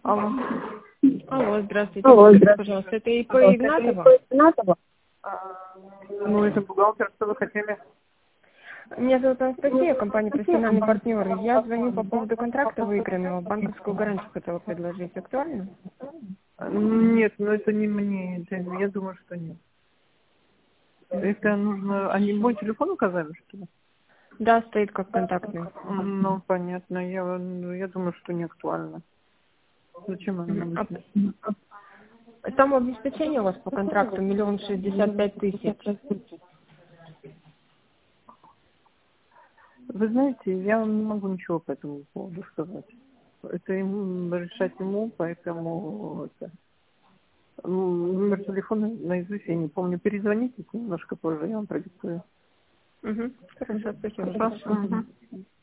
Алло. Алло, здравствуйте. Алло, Скажите, здравствуйте. пожалуйста, это ИП Игнатова? Игнатова? Ну, это бухгалтер, что вы хотели? Меня зовут Анастасия, компания «Профессиональный партнер». Я звоню по поводу контракта выигранного. Банковскую гарантию хотела предложить. Актуально? Нет, ну это не мне. Я думаю, что нет. Это нужно... Они мой телефон указали, что ли? Да, стоит как контактный. Ну, понятно. Я думаю, что не актуально. Зачем оно нам нужно? Там обеспечение у вас по контракту 1 065 000. Вы знаете, я вам не могу ничего по этому поводу сказать. Это ему решать ему, поэтому номер телефона наизусть я не помню. Перезвоните немножко позже, я вам продиктую. Угу. Хорошо, спасибо. Хорошо? Угу.